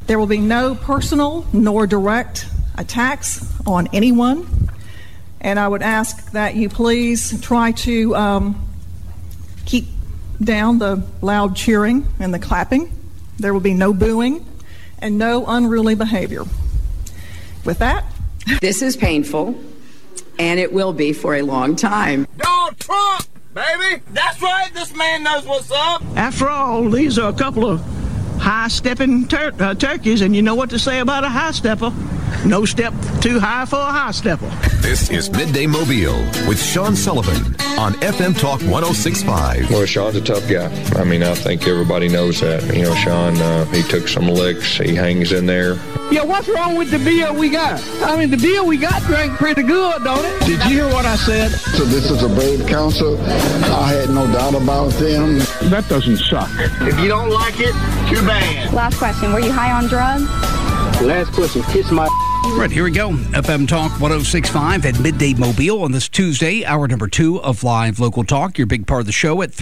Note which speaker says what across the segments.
Speaker 1: There will be no personal nor direct attacks on anyone. And I would ask that you please try to keep down the loud cheering and the clapping. There will be no booing and no unruly behavior. With that,
Speaker 2: this is painful, and it will be for a long time.
Speaker 3: Donald Trump, baby! That's right, this man knows what's up.
Speaker 4: After all, these are a couple of high-stepping turkeys, and you know what to say about a high-stepper. No step too high for a high-stepper.
Speaker 5: This is Midday Mobile with Sean Sullivan on FM Talk 106.5.
Speaker 6: Well, Sean's a tough guy. I mean, I think everybody knows that. You know, Sean, he took some licks. He hangs in there.
Speaker 7: Yeah, what's wrong with the beer we got? I mean, the beer we got drank pretty good, don't it?
Speaker 4: Did you hear what I said?
Speaker 8: So this is a brave council. I had no doubt about them.
Speaker 4: That doesn't suck.
Speaker 3: If you don't like it, too bad.
Speaker 9: Last question, were you high on drugs?
Speaker 7: Last question, kiss my...
Speaker 10: Right, here we go. FM Talk 106.5 at Midday Mobile on this Tuesday, hour number 2 of Live Local Talk. Your big part of the show at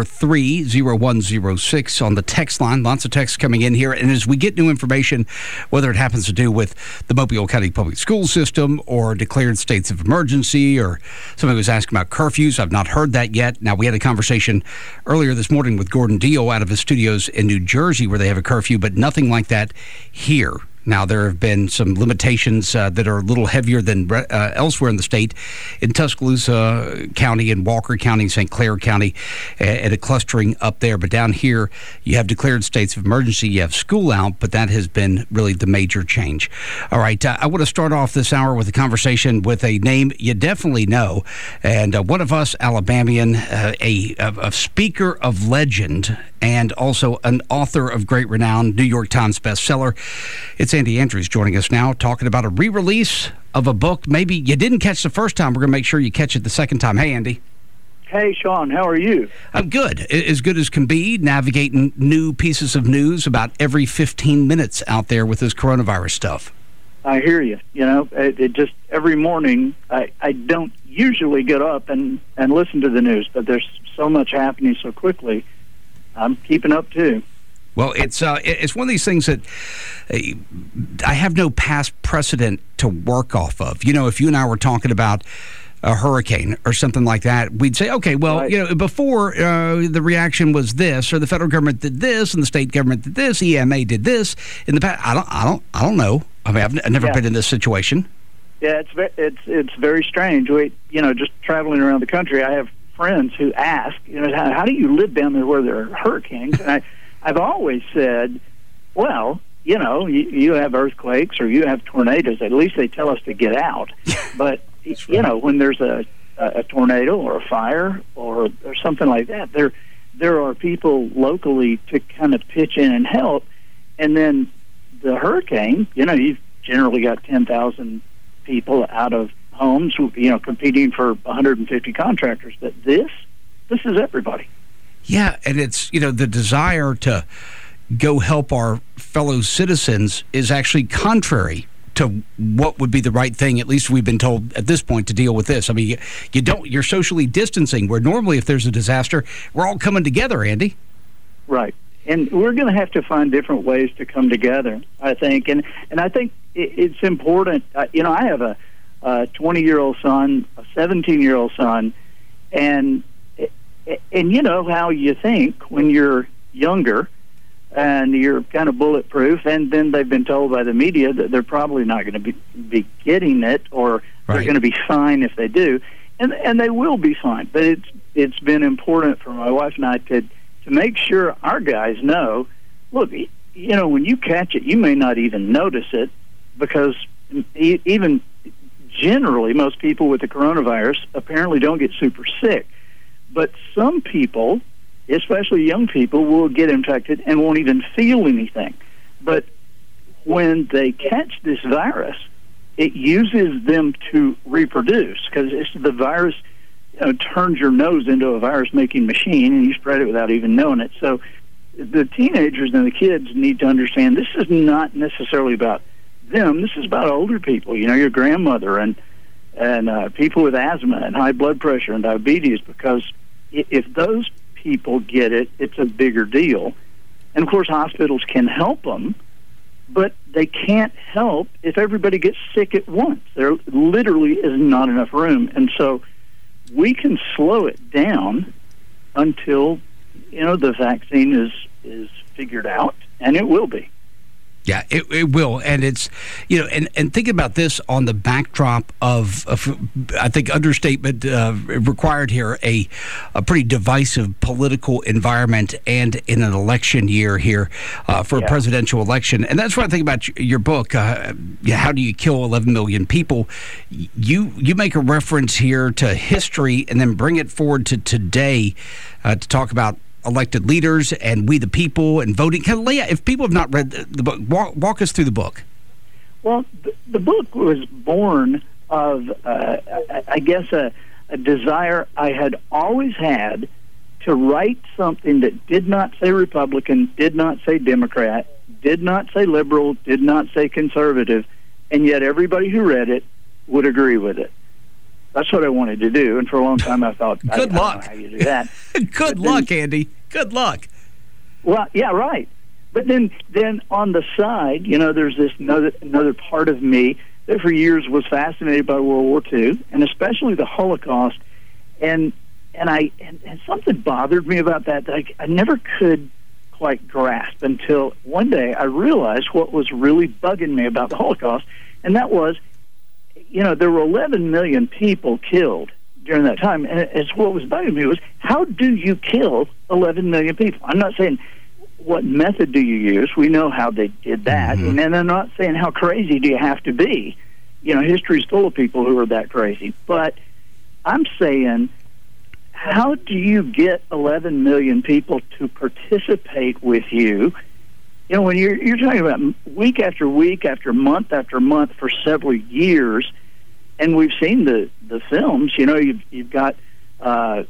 Speaker 10: 343-0106 on the text line. Lots of texts coming in here. And as we get new information, whether it happens to do with the Mobile County Public School System or declared states of emergency, or somebody was asking about curfews, I've not heard that yet. Now, we had a conversation earlier this morning with Gordon Deal out of his studios in New Jersey where they have a curfew, but nothing like that here. Now, there have been some limitations that are a little heavier than elsewhere in the state, in Tuscaloosa County and Walker County, St. Clair County, and a clustering up there. But down here, you have declared states of emergency. You have school out, but that has been really the major change. All right, I want to start off this hour with a conversation with a name you definitely know, and one of us, Alabamian, a speaker of legend, and also an author of great renown, New York Times bestseller. It's Andy Andrews joining us now, talking about a re-release of a book maybe you didn't catch the first time. We're going to make sure you catch it the second time. Hey, Andy.
Speaker 11: Hey, Sean. How are you?
Speaker 10: I'm good. As good as can be, navigating new pieces of news about every 15 minutes out there with this coronavirus stuff.
Speaker 11: I hear you. You know, it just every morning, I don't usually get up and listen to the news, but there's so much happening so quickly. I'm keeping up, too.
Speaker 10: Well, it's one of these things that I have no past precedent to work off of. You know, if you and I were talking about a hurricane or something like that, we'd say, okay, well, right. You know, before the reaction was this, or the federal government did this, and the state government did this, EMA did this. In the past, I don't know. I mean, I've never been in this situation.
Speaker 11: Yeah, it's very strange. Just traveling around the country, I have friends who ask, how do you live down there where there are hurricanes? And I've always said, well, you have earthquakes or you have tornadoes. At least they tell us to get out. But, when there's a tornado or a fire or something like that, there are people locally to kind of pitch in and help. And then the hurricane, you've generally got 10,000 people out of homes, competing for 150 contractors. But this is everybody.
Speaker 10: Yeah, and it's, the desire to go help our fellow citizens is actually contrary to what would be the right thing, at least we've been told at this point, to deal with this. I mean, you're socially distancing, where normally if there's a disaster, we're all coming together, Andy.
Speaker 11: Right. And we're going to have to find different ways to come together, I think. And I think it's important. I have a 20-year-old son, a 17-year-old son, and you know how you think when you're younger and you're kind of bulletproof, and then they've been told by the media that they're probably not going to be getting it, or they're going to be fine if they do, and they will be fine. But it's been important for my wife and I to make sure our guys know, look, when you catch it, you may not even notice it, because even generally most people with the coronavirus apparently don't get super sick. But some people, especially young people, will get infected and won't even feel anything. But when they catch this virus, it uses them to reproduce, because the virus turns your nose into a virus-making machine, and you spread it without even knowing it. So the teenagers and the kids need to understand this is not necessarily about them. This is about older people, your grandmother and people with asthma and high blood pressure and diabetes, because if those people get it, it's a bigger deal. And, of course, hospitals can help them, but they can't help if everybody gets sick at once. There literally is not enough room. And so we can slow it down until, the vaccine is figured out, and it will be.
Speaker 10: Yeah, it will. And it's, and think about this on the backdrop of I think understatement required here, a pretty divisive political environment and in an election year here for a presidential election. And that's what I think about your book, How Do You Kill 11 Million People? You make a reference here to history and then bring it forward to today to talk about elected leaders and we the people and voting. If people have not read the book, walk us through the book.
Speaker 11: Well, the book was born of, I guess, a desire I had always had to write something that did not say Republican, did not say Democrat, did not say liberal, did not say conservative, and yet everybody who read it would agree with it. That's what I wanted to do, and for a long time I thought,
Speaker 10: Good luck.
Speaker 11: I don't know how you do that.
Speaker 10: Good luck, Andy. Good luck.
Speaker 11: Well, yeah, right. But then on the side, there's this another part of me that for years was fascinated by World War II, and especially the Holocaust, and something bothered me about that I never could quite grasp until one day I realized what was really bugging me about the Holocaust, and that was, there were 11 million people killed during that time, and it's what was bugging me was, how do you kill 11 million people? I'm not saying what method do you use. We know how they did that, and then I'm not saying how crazy do you have to be. History's full of people who are that crazy, but I'm saying, how do you get 11 million people to participate with you? When you're talking about week after week after month for several years, and we've seen the films. You've got a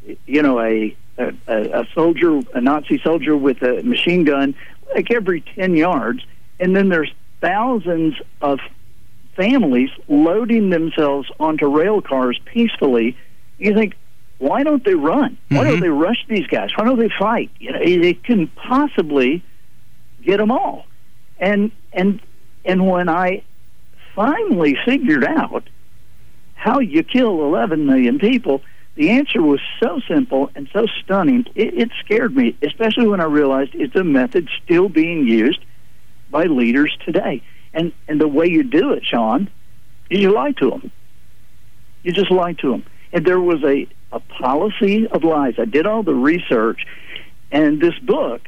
Speaker 11: soldier, a Nazi soldier with a machine gun, like every 10 yards, and then there's thousands of families loading themselves onto rail cars peacefully. You think, why don't they run? Why don't they rush these guys? Why don't they fight? They couldn't possibly get them all. And when I finally figured out how you kill 11 million people, the answer was so simple and so stunning, it scared me, especially when I realized it's a method still being used by leaders today. And the way you do it, Sean, is you lie to them. You just lie to them. And there was a policy of lies. I did all the research, and this book,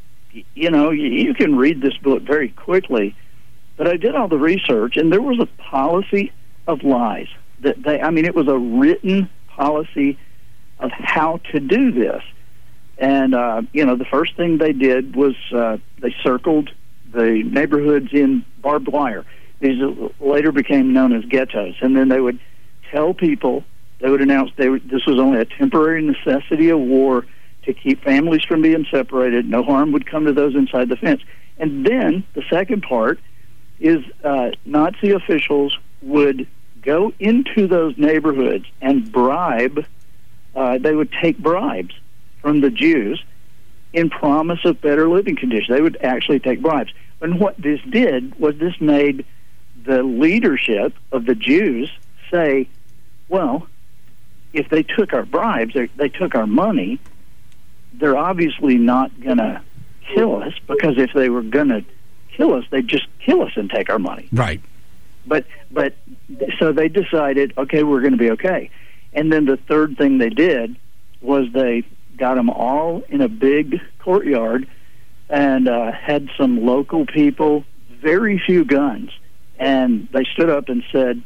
Speaker 11: you can read this book very quickly, but I did all the research, and there was a policy of lies. It was a written policy of how to do this. And, the first thing they did was they circled the neighborhoods in barbed wire. These later became known as ghettos. And then they would tell people, they would announce this was only a temporary necessity of war to keep families from being separated. No harm would come to those inside the fence. And then the second part is Nazi officials would go into those neighborhoods and bribe. They would take bribes from the Jews in promise of better living conditions. They would actually take bribes. And what this did was this made the leadership of the Jews say, well, if they took our bribes, they took our money, they're obviously not going to kill us, because if they were going to kill us, they'd just kill us and take our money.
Speaker 10: Right.
Speaker 11: But so they decided, okay, we're going to be okay. And then the third thing they did was they got them all in a big courtyard and had some local people, very few guns, and they stood up and said,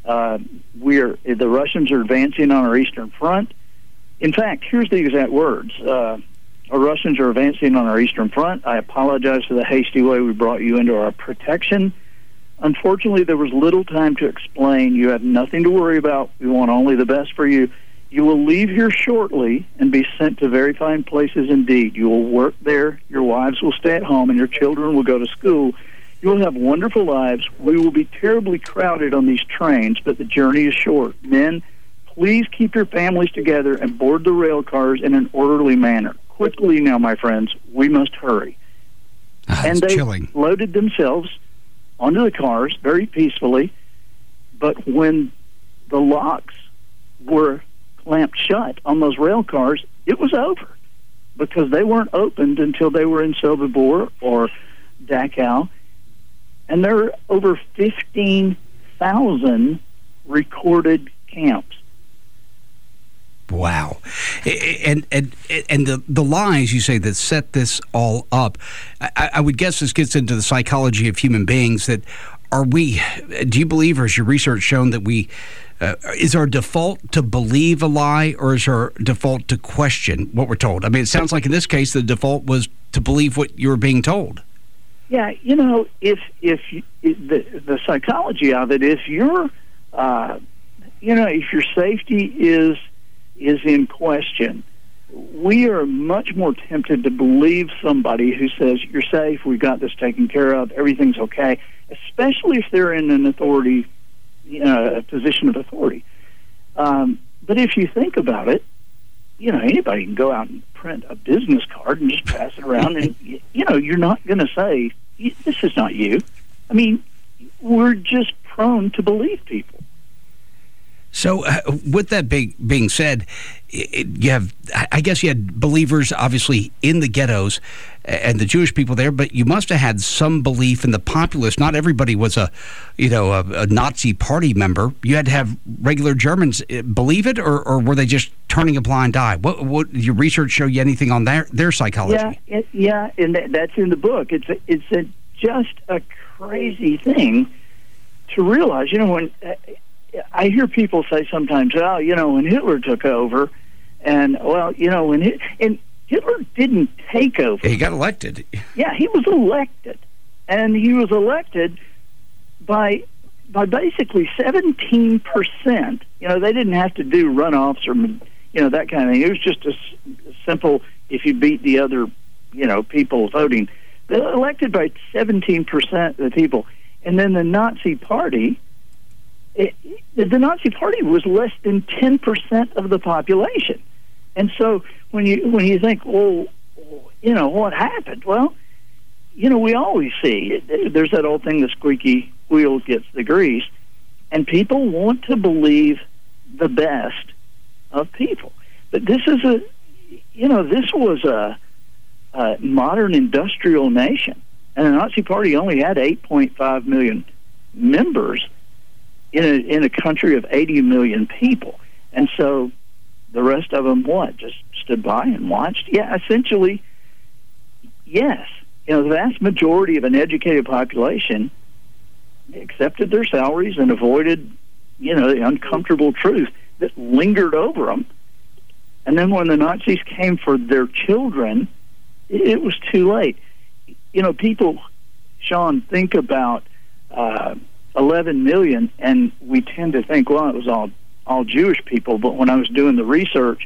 Speaker 11: the Russians are advancing on our eastern front. In fact, here's the exact words. Our Russians are advancing on our eastern front. I apologize for the hasty way we brought you into our protection. Unfortunately, there was little time to explain. You have nothing to worry about. We want only the best for you. You will leave here shortly and be sent to very fine places indeed. You will work there. Your wives will stay at home, and your children will go to school. You will have wonderful lives. We will be terribly crowded on these trains, but the journey is short. Men, please keep your families together and board the rail cars in an orderly manner. Quickly now, my friends. We must hurry. and they
Speaker 10: chilling.
Speaker 11: loaded themselves onto the cars very peacefully. But when the locks were clamped shut on those rail cars, it was over, because they weren't opened until they were in Sobibor or Dachau. And there are over 15,000 recorded camps.
Speaker 10: Wow. And the lies you say that set this all up, I would guess this gets into the psychology of human beings. That do you believe, or has your research shown that is our default to believe a lie, or is our default to question what we're told? I mean, it sounds like in this case the default was to believe what you were being told.
Speaker 11: Yeah, if the psychology of it, if your if your safety is in question, we are much more tempted to believe somebody who says, you're safe, we've got this taken care of, everything's okay, especially if they're in an authority, a position of authority. But if you think about it, anybody can go out and print a business card and just pass it around, and you're not going to say, this is not you. I mean, we're just prone to believe people.
Speaker 10: So with that being said, I guess you had believers obviously in the ghettos and the Jewish people there, but you must have had some belief in the populace. Not everybody was a Nazi party member. You had to have regular Germans believe it, or were they just turning a blind eye? What your research show you anything on their psychology?
Speaker 11: Yeah, and that's in the book. It's just a crazy thing to realize. When I hear people say sometimes, when Hitler took over, and and Hitler didn't take over.
Speaker 10: He got elected.
Speaker 11: Yeah, he was elected, and he was elected by basically 17%. They didn't have to do runoffs or that kind of thing. It was just a simple, if you beat the other people voting. They were elected by 17% of the people, and then the Nazi Party. The Nazi Party was less than 10% of the population, and so when you think, what happened? Well, we always see there's that old thing: the squeaky wheel gets the grease, and people want to believe the best of people. But this is this was a modern industrial nation, and the Nazi Party only had 8.5 million members in a country of 80 million people. And so the rest of them, just stood by and watched? Yeah, essentially, yes. The vast majority of an educated population accepted their salaries and avoided, the uncomfortable truth that lingered over them. And then when the Nazis came for their children, it was too late. People, Sean, think about 11 million, and we tend to think, well, it was all Jewish people. But when I was doing the research,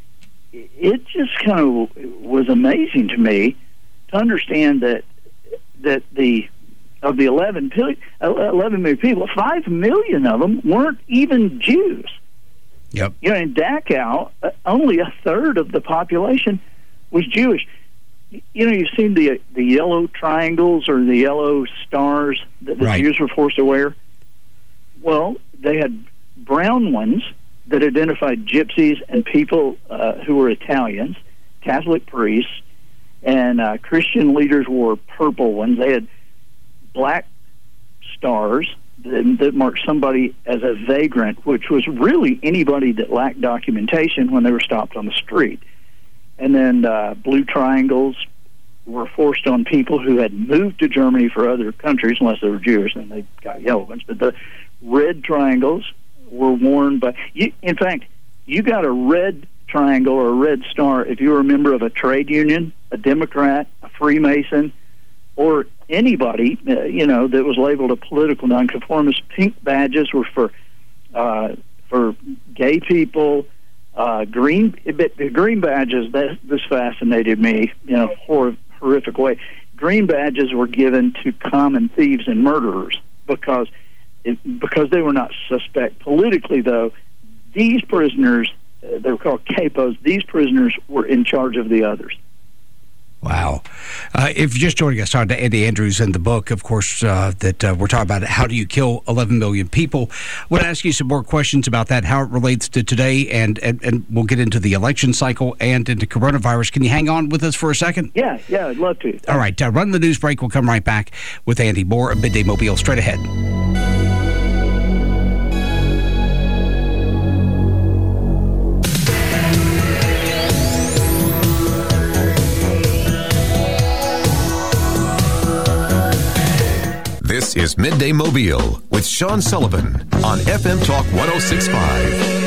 Speaker 11: it just kind of was amazing to me to understand that of the 11 million people, 5 million of them weren't even Jews.
Speaker 10: Yep.
Speaker 11: In Dachau, only a third of the population was Jewish. You've seen the yellow triangles or the yellow stars that the Jews were forced to wear. Well, they had brown ones that identified gypsies and people who were Italians, Catholic priests, and Christian leaders wore purple ones. They had black stars that marked somebody as a vagrant, which was really anybody that lacked documentation when they were stopped on the street. And then blue triangles were forced on people who had moved to Germany for other countries, unless they were Jewish, and they got yellow ones. But the red triangles were worn by... in fact, you got a red triangle or a red star if you were a member of a trade union, a Democrat, a Freemason, or anybody, that was labeled a political nonconformist. Pink badges were for gay people. The green badges, this fascinated me in a horrific way. Green badges were given to common thieves and murderers because they were not suspect politically, though. These prisoners, they were called capos, these prisoners were in charge of the others.
Speaker 10: Wow. If you're just joining us, talking to Andy Andrews in the book, of course, that we're talking about how do you kill 11 million people. I want to ask you some more questions about that, how it relates to today, and we'll get into the election cycle and into coronavirus. Can you hang on with us for a second?
Speaker 11: Yeah, I'd love to.
Speaker 10: All right, run the news break. We'll come right back with Andy. More of Midday Mobile straight ahead.
Speaker 5: This is Midday Mobile with Sean Sullivan on FM Talk 106.5.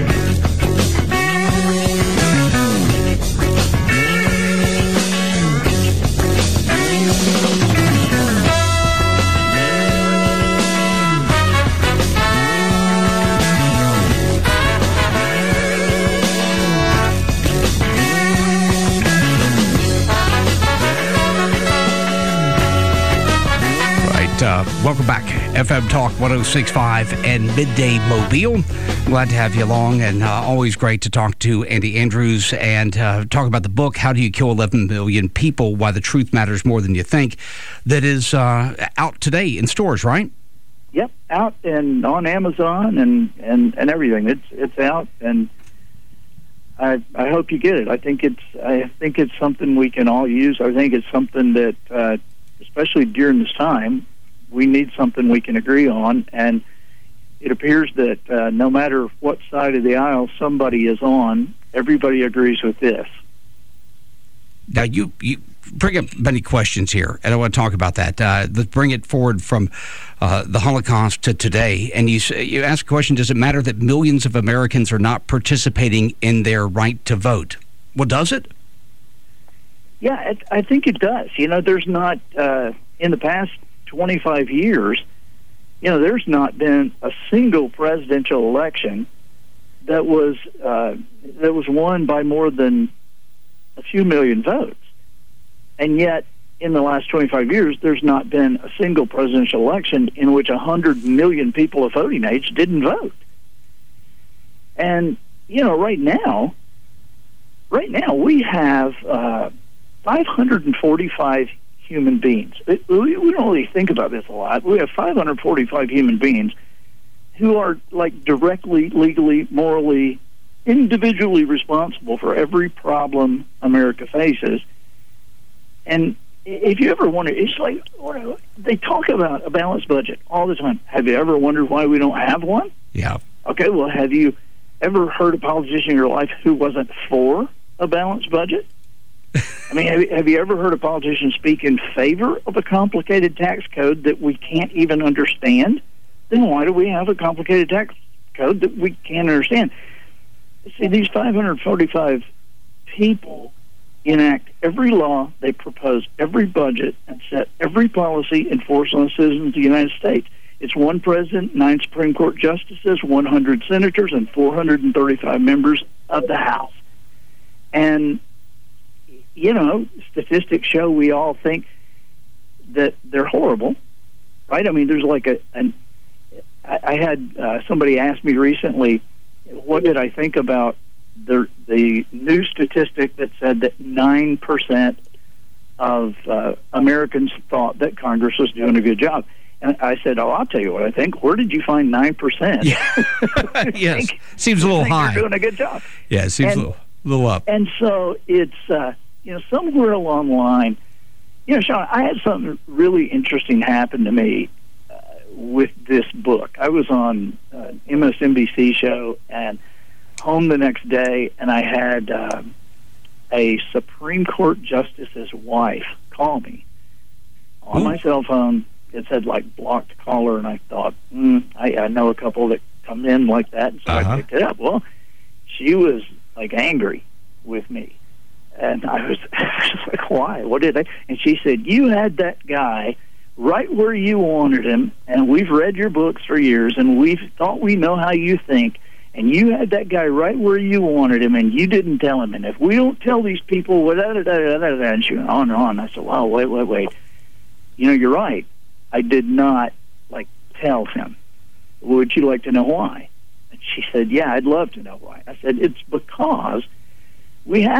Speaker 10: Welcome back, FM Talk 106.5 and Midday Mobile. Glad to have you along, and always great to talk to Andy Andrews and talk about the book, How Do You Kill 11 Million People? Why the Truth Matters More Than You Think, that is out today in stores, right?
Speaker 11: Yep, out and on Amazon and everything. It's out, and I hope you get it. I think it's something we can all use. I think it's something that, especially during this time, we need something we can agree on, and it appears that no matter what side of the aisle somebody is on, everybody agrees with this.
Speaker 10: Now, you bring up many questions here, and I want to talk about that. Let's bring it forward from the Holocaust to today, and you ask a question, does it matter that millions of Americans are not participating in their right to vote? Well, does it?
Speaker 11: Yeah, I think it does. There's not, in the past 25 years, there's not been a single presidential election that was won by more than a few million votes. And yet, in the last 25 years, there's not been a single presidential election in which 100 million people of voting age didn't vote. And, right now we have 545 human beings. We don't really think about this a lot. We have 545 human beings who are directly, legally, morally, individually responsible for every problem America faces. And if you ever wonder, it's like they talk about a balanced budget all the time. Have you ever wondered why we don't have one?
Speaker 10: Yeah.
Speaker 11: Okay, well, have you ever heard a politician in your life who wasn't for a balanced budget? I mean, have you ever heard a politician speak in favor of a complicated tax code that we can't even understand? Then why do we have a complicated tax code that we can't understand? See, these 545 people enact every law, they propose every budget, and set every policy enforced on the citizens of the United States. It's one president, 9 Supreme Court justices, 100 senators, and 435 members of the House. And statistics show we all think that they're horrible, right? I mean, there's I had somebody ask me recently, what did I think about the new statistic that said that 9% of Americans thought that Congress was doing a good job. And I said, I'll tell you what I think. Where did you find 9%?
Speaker 10: Yeah. Yes. Seems a little high.
Speaker 11: You're doing a good job.
Speaker 10: Yeah, it seems a little up.
Speaker 11: And so it's, somewhere along the line, Sean, I had something really interesting happen to me with this book. I was on an MSNBC show and home the next day, and I had a Supreme Court justice's wife call me on my cell phone. It said, blocked caller, and I thought, I know a couple that come in like that, and so I picked it up. Well, she was, angry with me. And I was just like, why? What did I? And she said, you had that guy right where you wanted him, and we've read your books for years, and we've thought we know how you think, and you had that guy right where you wanted him, and you didn't tell him. And if we don't tell these people, and she went on and on. I said, wow, wait. You're right. I did not, tell him. Would you like to know why? And she said, yeah, I'd love to know why. I said, it's because we have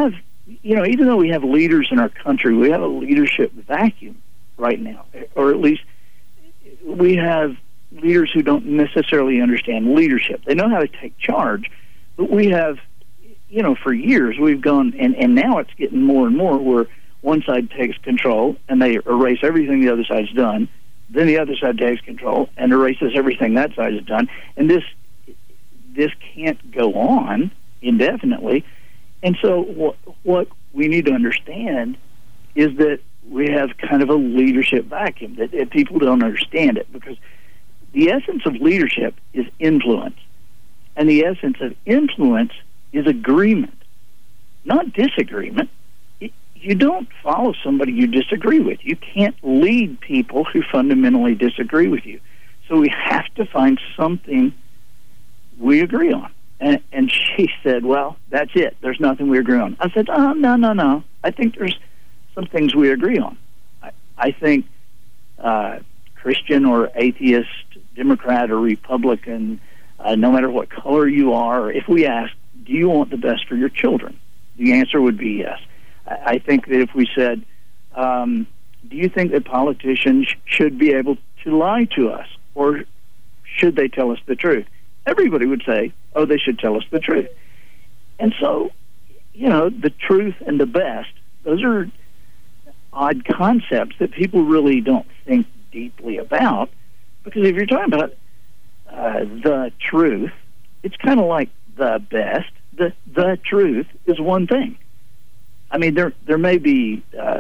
Speaker 11: even though we have leaders in our country, we have a leadership vacuum right now, or at least we have leaders who don't necessarily understand leadership. They know how to take charge, but we have, for years we've gone, and now it's getting more and more where one side takes control and they erase everything the other side's done. Then the other side takes control and erases everything that side has done. And this can't go on indefinitely. And so what we need to understand is that we have kind of a leadership vacuum, that people don't understand it, because the essence of leadership is influence. And the essence of influence is agreement, not disagreement. You don't follow somebody you disagree with. You can't lead people who fundamentally disagree with you. So we have to find something we agree on. And she said, well, that's it. There's nothing we agree on. I said, no. I think there's some things we agree on. I think Christian or atheist, Democrat or Republican, no matter what color you are, if we ask, do you want the best for your children? The answer would be yes. I think that if we said, do you think that politicians should be able to lie to us, or should they tell us the truth? Everybody would say, oh, they should tell us the truth. And so, the truth and the best, those are odd concepts that people really don't think deeply about, because if you're talking about the truth, it's kind of like the best. The truth is one thing. I mean, there may be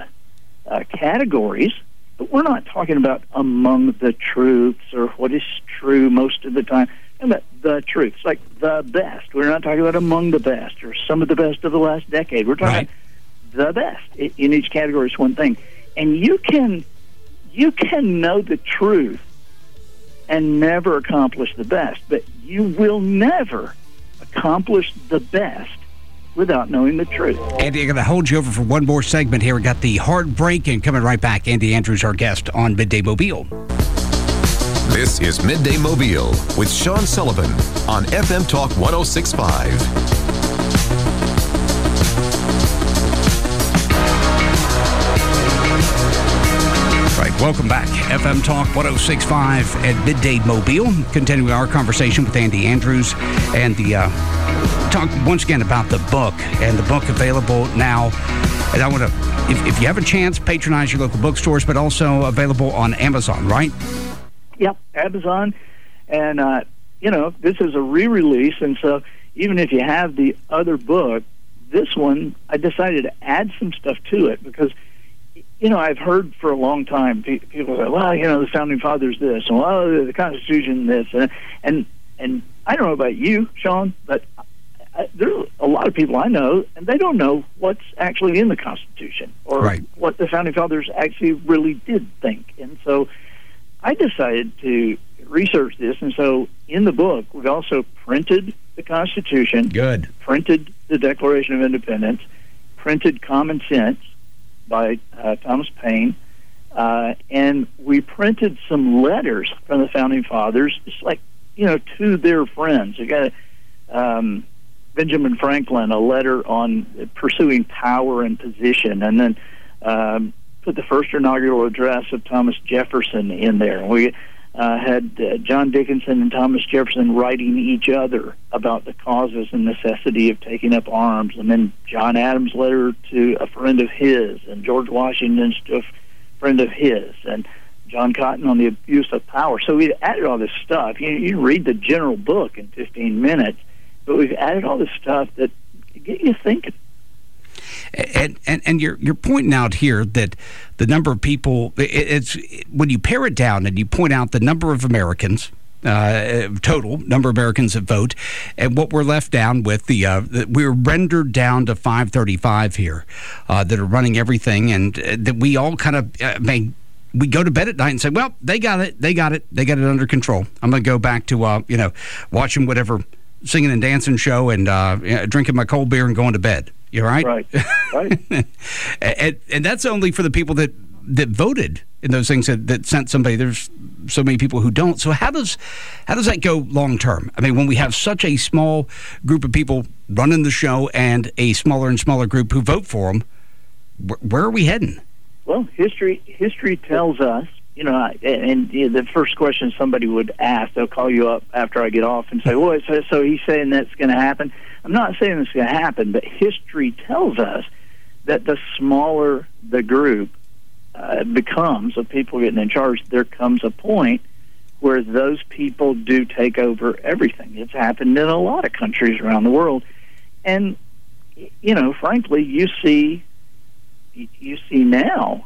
Speaker 11: categories, but we're not talking about among the truths or what is true most of the time. We're talking about the truth. It's like the best. We're not talking about among the best or some of the best of the last decade. We're talking about the best. In each category is one thing. And you can know the truth and never accomplish the best, but you will never accomplish the best without knowing the truth.
Speaker 10: Andy, I'm going to hold you over for one more segment here. We got the hard break, and coming right back, Andy Andrews, our guest on Midday Mobile.
Speaker 5: This is Midday Mobile with Sean Sullivan on FM Talk 106.5.
Speaker 10: Welcome back. FM Talk 106.5 at Midday Mobile. Continuing our conversation with Andy Andrews and the talk once again about the book, and the book available now. And I want to, if you have a chance, patronize your local bookstores, but also available on Amazon, right?
Speaker 11: Yep, Amazon. And, this is a re-release, and so even if you have the other book, this one, I decided to add some stuff to it because I've heard for a long time people say, well, the Founding Fathers this, and well, the Constitution this, and I don't know about you, Sean, but there's a lot of people I know, and they don't know what's actually in the Constitution or what the Founding Fathers actually really did think. And so I decided to research this, and so in the book, we've also printed the Constitution, printed the Declaration of Independence, printed Common Sense by Thomas Paine, and we printed some letters from the Founding Fathers, just like, to their friends. You got Benjamin Franklin, a letter on pursuing power and position, and then put the first inaugural address of Thomas Jefferson in there. We had John Dickinson and Thomas Jefferson writing each other about the causes and necessity of taking up arms, and then John Adams' letter to a friend of his, and George Washington's to a friend of his, and John Cotton on the abuse of power. So we added all this stuff. You read the general book in 15 minutes, but we've added all this stuff that get you thinking.
Speaker 10: And you're pointing out here that the number of people, it's when you pare it down and you point out the number of Americans, total number of Americans that vote, and what we're left down with, we're rendered down to 535 here that are running everything, and that we all kind of we go to bed at night and say, well, they got it under control. I'm going to go back to watching whatever singing and dancing show and drinking my cold beer and going to bed. You're right.
Speaker 11: Right.
Speaker 10: and that's only for the people that that voted in those things that sent somebody. There's so many people who don't. So how does that go long term? I mean, when we have such a small group of people running the show and a smaller and smaller group who vote for them, where are we heading?
Speaker 11: Well, history tells us, the first question somebody would ask, they'll call you up after I get off and say, well, so he's saying that's going to happen. I'm not saying it's going to happen, but history tells us that the smaller the group becomes of people getting in charge, there comes a point where those people do take over everything. It's happened in a lot of countries around the world. And, frankly, you see now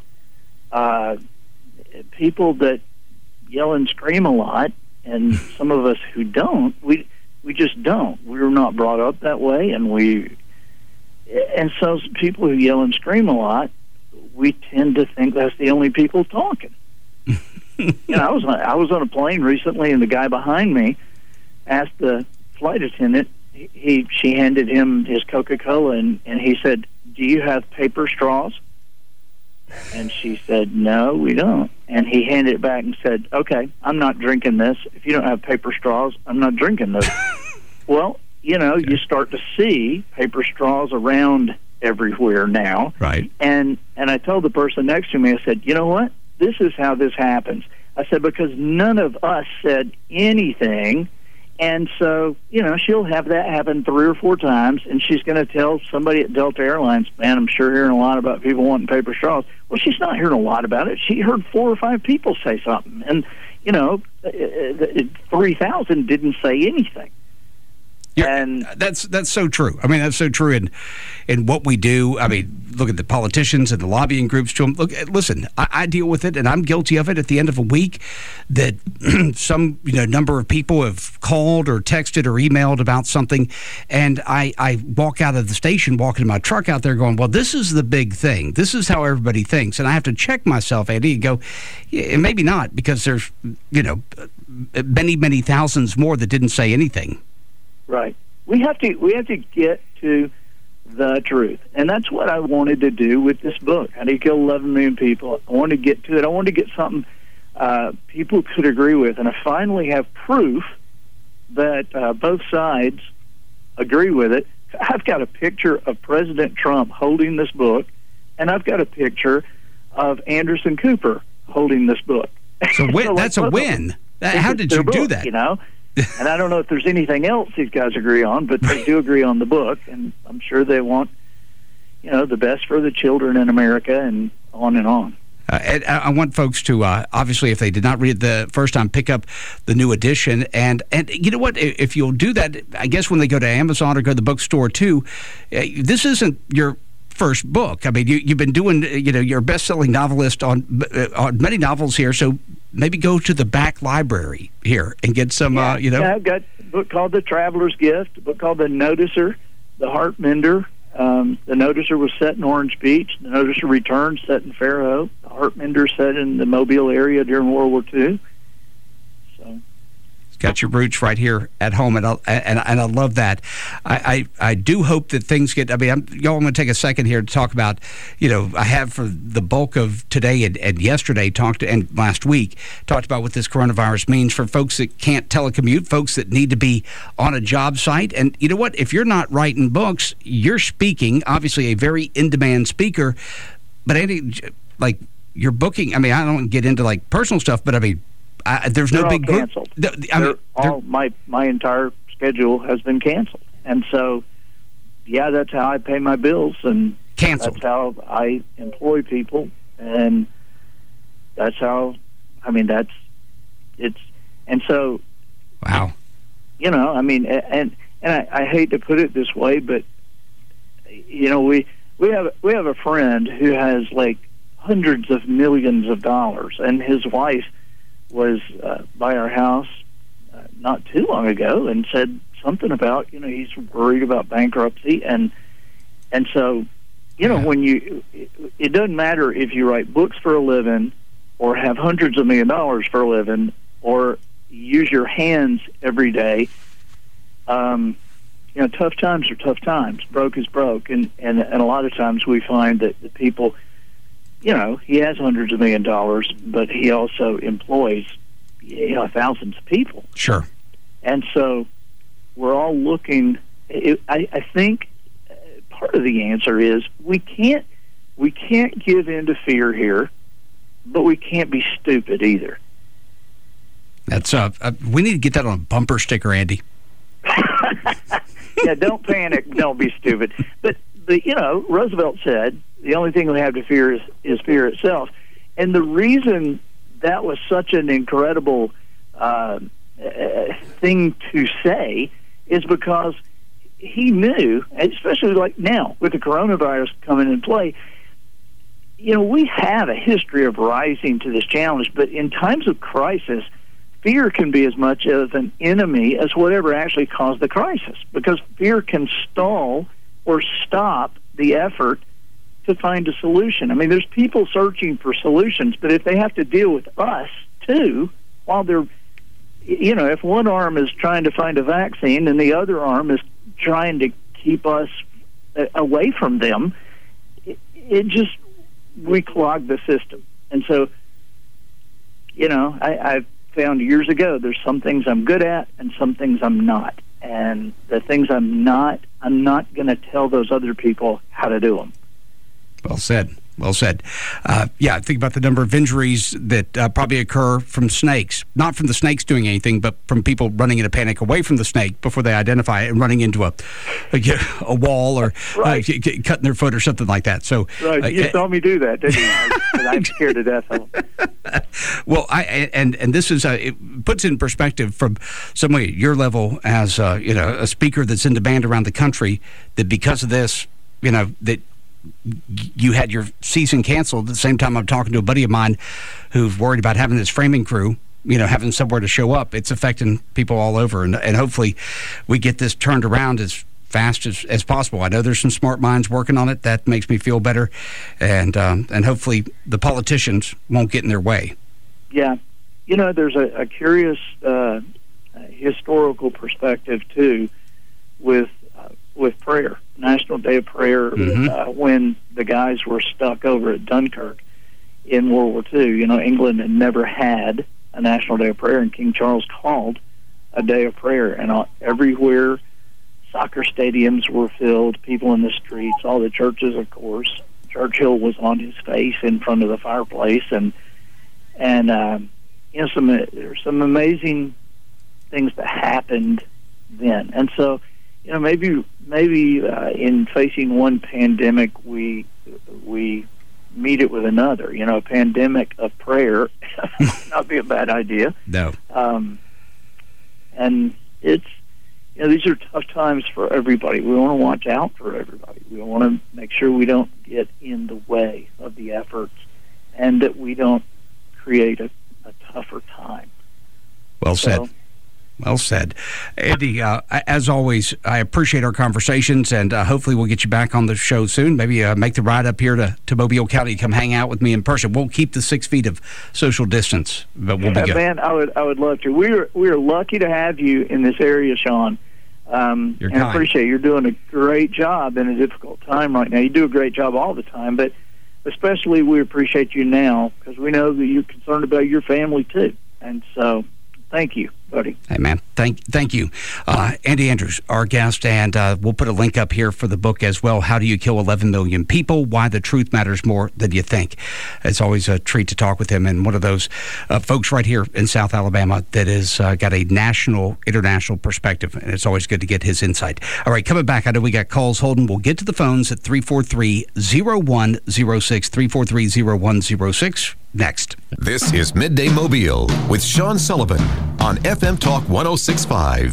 Speaker 11: people that yell and scream a lot, and some of us who don't, we just don't. We were not brought up that way, and so people who yell and scream a lot, we tend to think that's the only people talking. I was on a plane recently, and the guy behind me asked the flight attendant. She handed him his Coca-Cola, and he said, "Do you have paper straws?" And she said, "No, we don't." And he handed it back and said, "Okay, I'm not drinking this. If you don't have paper straws, I'm not drinking this." Well, you start to see paper straws around everywhere now.
Speaker 10: Right.
Speaker 11: And I told the person next to me, I said, "You know what? This is how this happens." I said, because none of us said anything. And so, she'll have that happen 3 or 4 times, and she's going to tell somebody at Delta Airlines, "Man, I'm sure hearing a lot about people wanting paper straws." Well, she's not hearing a lot about it. She heard 4 or 5 people say something, and 3,000 didn't say anything. And
Speaker 10: that's so true. I mean, that's so true in what we do. I mean, look at the politicians and the lobbying groups to them. Look, listen, I deal with it, and I'm guilty of it at the end of a week that some number of people have called or texted or emailed about something, and I walk out of the station, walking my truck out there going, well, this is the big thing. This is how everybody thinks. And I have to check myself, Andy, and go, yeah, maybe not, because there's, many, many thousands more that didn't say anything.
Speaker 11: Right. We have to get to the truth, and that's what I wanted to do with this book. How do you kill 11 million people? I wanted to get to it. I wanted to get something people could agree with, and I finally have proof that both sides agree with it. I've got a picture of President Trump holding this book, and I've got a picture of Anderson Cooper holding this book.
Speaker 10: So that's a win. How did you do that?
Speaker 11: And I don't know if there's anything else these guys agree on, but they do agree on the book, and I'm sure they want, the best for the children in America, and on and on.
Speaker 10: And I want folks to, obviously, if they did not read it the first time, pick up the new edition. And you know what? If you'll do that, I guess when they go to Amazon or go to the bookstore, too, this isn't your first book. I mean, you've been doing, you're a best-selling novelist on many novels here, so maybe go to the back library here and get some,
Speaker 11: Yeah, I've got a book called The Traveler's Gift, a book called The Noticer, The Heart Mender. The Noticer was set in Orange Beach. The Noticer Returns set in Fairhope. The Heart Mender set in the Mobile area during World War II. So,
Speaker 10: got your roots right here at home, and I love that. I do hope that things get. I mean, I'm going to take a second here to talk about. I have for the bulk of today and yesterday and last week talked about what this coronavirus means for folks that can't telecommute, folks that need to be on a job site. And you know what? If you're not writing books, you're speaking. Obviously, a very in-demand speaker. But Andy, like you're booking. I mean, I don't get into like personal stuff, but I mean. There's no big group.
Speaker 11: My entire schedule has been canceled, and so that's how I pay my bills, and
Speaker 10: canceled.
Speaker 11: That's how I employ people, and that's how. I mean, and so.
Speaker 10: Wow.
Speaker 11: I mean, and I hate to put it this way, but we have a friend who has like hundreds of millions of dollars, and his wife was by our house not too long ago and said something about he's worried about bankruptcy, and so when it doesn't matter if you write books for a living or have hundreds of $millions for a living or use your hands every day. Tough times are tough times. Broke is broke, and a lot of times we find that the people he has hundreds of $1 million, but he also employs, thousands of people.
Speaker 10: Sure.
Speaker 11: And so we're all looking. I think part of the answer is we can't give in to fear here, but we can't be stupid either.
Speaker 10: That's we need to get that on a bumper sticker, Andy.
Speaker 11: Yeah, don't panic, don't be stupid. But Roosevelt said the only thing we have to fear is fear itself. And the reason that was such an incredible thing to say is because he knew, especially like now with the coronavirus coming in play, we have a history of rising to this challenge, but in times of crisis, fear can be as much of an enemy as whatever actually caused the crisis, because fear can stall or stop the effort to find a solution. I mean, there's people searching for solutions, but if they have to deal with us, too, while they're, if one arm is trying to find a vaccine and the other arm is trying to keep us away from them, we clog the system. And so, I've found years ago there's some things I'm good at and some things I'm not. And the things I'm not going to tell those other people how to do them.
Speaker 10: Well said. Well said. Think about the number of injuries that probably occur from snakes. Not from the snakes doing anything, but from people running in a panic away from the snake before they identify it and running into a wall or
Speaker 11: right.
Speaker 10: Cutting their foot or something like that. So,
Speaker 11: right. You saw me do that, didn't you? I'm scared to death of them.
Speaker 10: Well, and this is it puts in perspective from somebody at your level as a speaker that's in demand around the country, that because of this, that you had your season canceled. At the same time, I'm talking to a buddy of mine who's worried about having this framing crew, having somewhere to show up. It's affecting people all over, and hopefully we get this turned around as fast as possible. I know there's some smart minds working on it. That makes me feel better, and hopefully the politicians won't get in their way. Yeah.
Speaker 11: There's a curious historical perspective, too, with prayer. National Day of Prayer, when the guys were stuck over at Dunkirk in World War II. England had never had a National Day of Prayer, and King Charles called a day of prayer. And everywhere, soccer stadiums were filled, people in the streets, all the churches, of course. Churchill was on his face in front of the fireplace, and there's some amazing things that happened then. And so, maybe in facing one pandemic, we meet it with another. A pandemic of prayer might not be a bad idea.
Speaker 10: No.
Speaker 11: And it's these are tough times for everybody. We want to watch out for everybody. We want to make sure we don't get in the way of the efforts, and that we don't create a tougher time.
Speaker 10: Well said. Well said. Andy, as always, I appreciate our conversations, and hopefully we'll get you back on the show soon. Maybe make the ride up here to Mobile County, come hang out with me in person. We'll keep the 6 feet of social distance, but we'll be good.
Speaker 11: Man, I would love to. We are lucky to have you in this area, Sean.
Speaker 10: You're kind.
Speaker 11: I appreciate you're doing a great job in a difficult time right now. You do a great job all the time, but especially we appreciate you now because we know that you're concerned about your family too. And so, thank you, buddy.
Speaker 10: Hey, man. Thank you. Andy Andrews, our guest, and we'll put a link up here for the book as well, How Do You Kill 11 Million People? Why the Truth Matters More Than You Think. It's always a treat to talk with him, and one of those folks right here in South Alabama that has got a international perspective, and it's always good to get his insight. All right, coming back, I know we got calls holding. We'll get to the phones at 343-0106, 343-0106. Next.
Speaker 5: This is Midday Mobile with Sean Sullivan on FM Talk 106.5.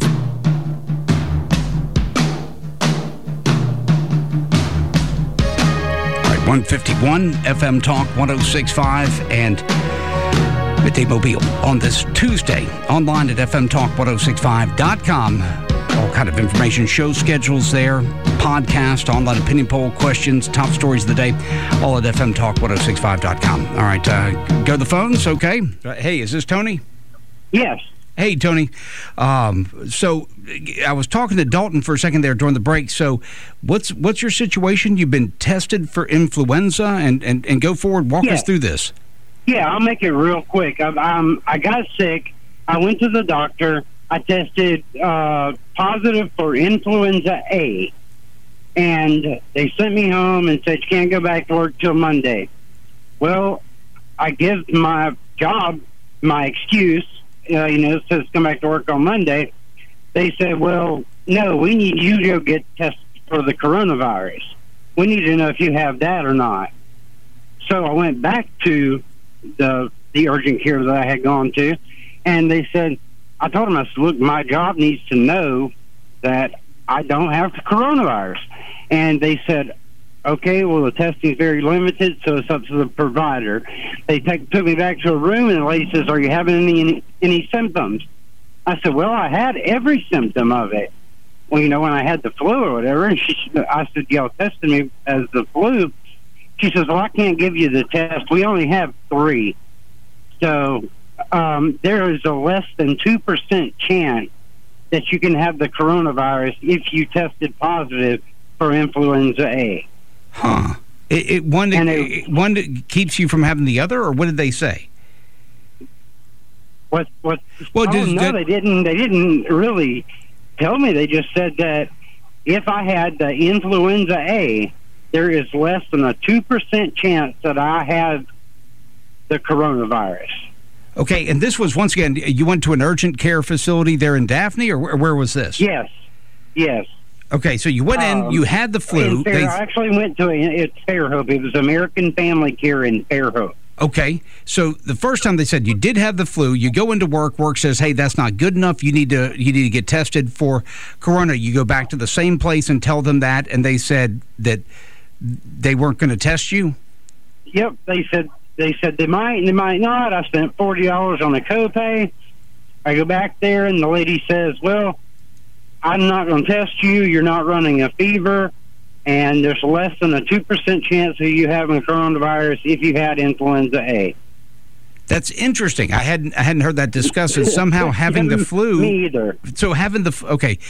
Speaker 10: All right, 151 FM Talk 106.5 and Midday Mobile on this Tuesday. Online at fmtalk1065.com. All kind of information, show schedules there, podcast, online opinion poll, questions, top stories of the day, all at fmtalk1065.com. All right, go to the phones, okay? Hey, is this Tony?
Speaker 12: Yes.
Speaker 10: Hey, Tony. So I was talking to Dalton for a second there during the break. So what's your situation? You've been tested for influenza, and go forward. Walk us through this.
Speaker 12: Yeah, I'll make it real quick. I got sick. I went to the doctor. I tested positive for influenza A, and they sent me home and said, you can't go back to work till Monday. Well, I give my job my excuse, it says come back to work on Monday. They said, well, no, we need you to go get tested for the coronavirus. We need to know if you have that or not. So I went back to the urgent care that I had gone to, and they said, I told them, I said, look, my job needs to know that I don't have the coronavirus. And they said, okay, well, the testing is very limited, so it's up to the provider. They took me back to a room, and the lady says, are you having any symptoms? I said, well, I had every symptom of it. Well, when I had the flu or whatever, and I said, y'all tested me as the flu. She says, well, I can't give you the test. We only have 3. So there is a less than 2% chance that you can have the coronavirus if you tested positive for influenza A.
Speaker 10: Huh. One that keeps you from having the other, or what did they say?
Speaker 12: What? No, they didn't. They didn't really tell me. They just said that if I had the influenza A, there is less than a 2% chance that I have the coronavirus.
Speaker 10: Okay, and this was, once again, you went to an urgent care facility there in Daphne, or where was this?
Speaker 12: Yes.
Speaker 10: Okay, so you went in, you had the flu.
Speaker 12: I actually went to it's Fairhope. It was American Family Care in Fairhope.
Speaker 10: Okay, so the first time they said you did have the flu, you go into work says, hey, that's not good enough, you need to get tested for corona. You go back to the same place and tell them that, and they said that they weren't going to test you?
Speaker 12: Yep, they said they might and they might not. I spent $40 on a copay. I go back there, and the lady says, well, I'm not going to test you. You're not running a fever, and there's less than a 2% chance of you having coronavirus if you had influenza A.
Speaker 10: That's interesting. I hadn't heard that discussed. And somehow having the flu.
Speaker 12: Me either.
Speaker 10: So having the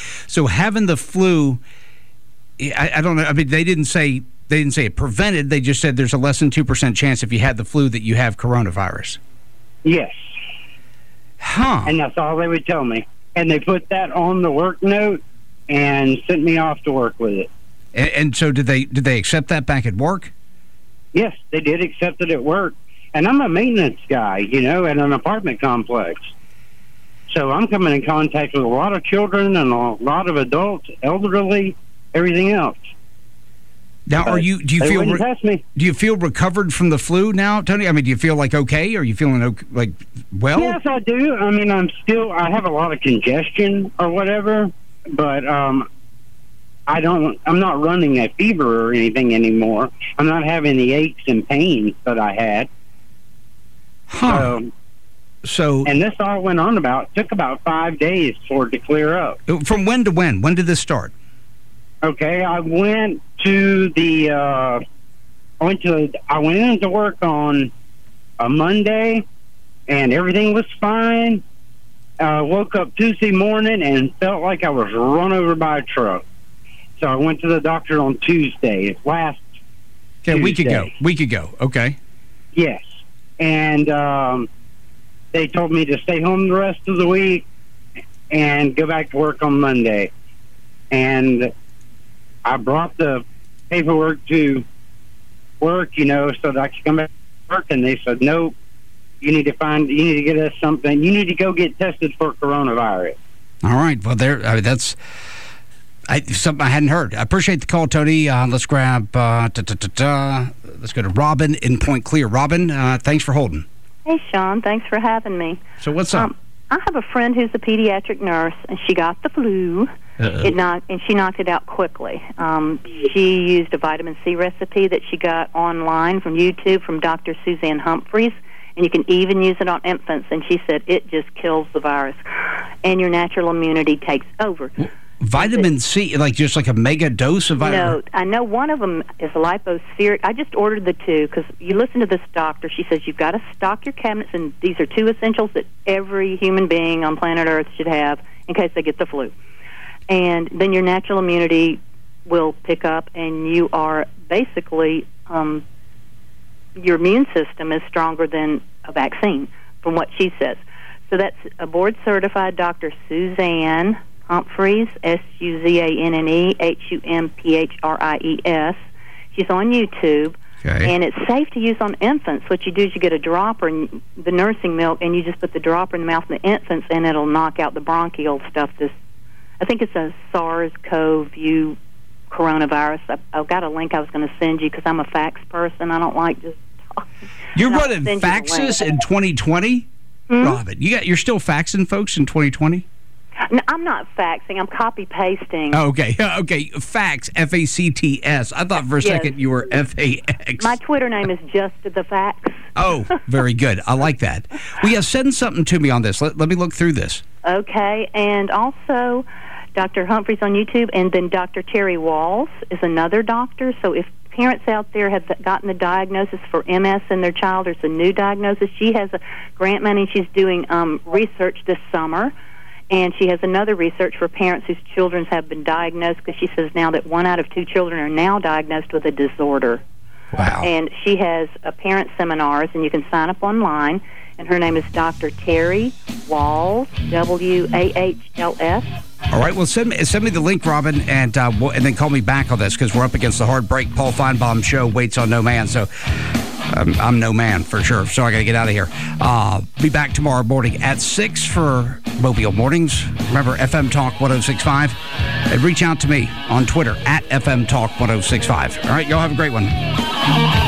Speaker 10: flu. I don't know. I mean, they didn't say it prevented. They just said there's a less than 2% chance if you had the flu that you have coronavirus.
Speaker 12: Yes.
Speaker 10: Huh.
Speaker 12: And that's all they would tell me. And they put that on the work note and sent me off to work with it.
Speaker 10: And so did they accept that back at work?
Speaker 12: Yes, they did accept it at work. And I'm a maintenance guy, at an apartment complex. So I'm coming in contact with a lot of children and a lot of adults, elderly, everything else.
Speaker 10: Now, do you feel recovered from the flu now, Tony? I mean, do you feel like okay? Are you feeling like well?
Speaker 12: Yes, I do. I mean, I have a lot of congestion or whatever, but I'm not running a fever or anything anymore. I'm not having the aches and pains that I had.
Speaker 10: Huh. So
Speaker 12: and this all went on took about 5 days for it to clear up.
Speaker 10: From when to when? When did this start?
Speaker 12: Okay, I went into work on a Monday, and everything was fine. Woke up Tuesday morning and felt like I was run over by a truck. So I went to the doctor on Tuesday, last Tuesday.
Speaker 10: Week ago, okay.
Speaker 12: Yes, and they told me to stay home the rest of the week and go back to work on Monday. And I brought the paperwork to work, so that I could come back to work, and they said, nope, you need to get us something. You need to go get tested for coronavirus.
Speaker 10: All right. Well, that's something I hadn't heard. I appreciate the call, Tony. Let's grab, let's go to Robin in Point Clear. Robin, thanks for holding.
Speaker 13: Hey, Sean. Thanks for having me.
Speaker 10: So what's up?
Speaker 13: I have a friend who's a pediatric nurse, and she got the flu. And she knocked it out quickly. She used a vitamin C recipe that she got online from YouTube from Dr. Suzanne Humphreys, and you can even use it on infants. And she said it just kills the virus, and your natural immunity takes over.
Speaker 10: Vitamin C, like just like a mega dose of vitamin?
Speaker 13: No, I know one of them is Liposeric. I just ordered the two because you listen to this doctor. She says you've got to stock your cabinets, and these are 2 essentials that every human being on planet Earth should have in case they get the flu. And then your natural immunity will pick up, and you are basically, your immune system is stronger than a vaccine, from what she says. So that's a board-certified Dr. Suzanne Humphries, SUZANNE, She's on YouTube, and it's safe to use on infants. What you do is you get a dropper in the nursing milk, and you just put the dropper in the mouth of the infants, and it'll knock out the bronchial stuff. I think it's a SARS-CoV coronavirus. I've got a link I was going to send you because I'm a fax person. I don't like just talking.
Speaker 10: You're running faxes in 2020? Robin, you're still faxing folks in 2020?
Speaker 13: No, I'm not faxing. I'm copy-pasting.
Speaker 10: Oh, okay. Okay. Fax, F-A-C-T-S. I thought for a second you were F-A-X.
Speaker 13: My Twitter name is Just the Fax.
Speaker 10: Oh, very good. I like that. Well, yeah, send something to me on this. Let me look through this. Okay.
Speaker 13: And also, Dr. Humphries on YouTube, and then Dr. Terry Walls is another doctor. So if parents out there have gotten the diagnosis for MS in their child, or it's a new diagnosis, she has a grant money. She's doing research this summer. And she has another research for parents whose children have been diagnosed, because she says now that 1 out of 2 children are now diagnosed with a disorder.
Speaker 10: Wow.
Speaker 13: And she has parent seminars, and you can sign up online. And her name is Dr. Terry Walls, W-A-H-L-S.
Speaker 10: All right, well, send me the link, Robin, and then call me back on this, because we're up against the hard break. Paul Feinbaum Show waits on no man, so I'm no man for sure, so I got to get out of here. Be back tomorrow morning at 6 for Mobile Mornings. Remember, FM Talk 1065. And reach out to me on Twitter at FM Talk 1065. All right, y'all have a great one.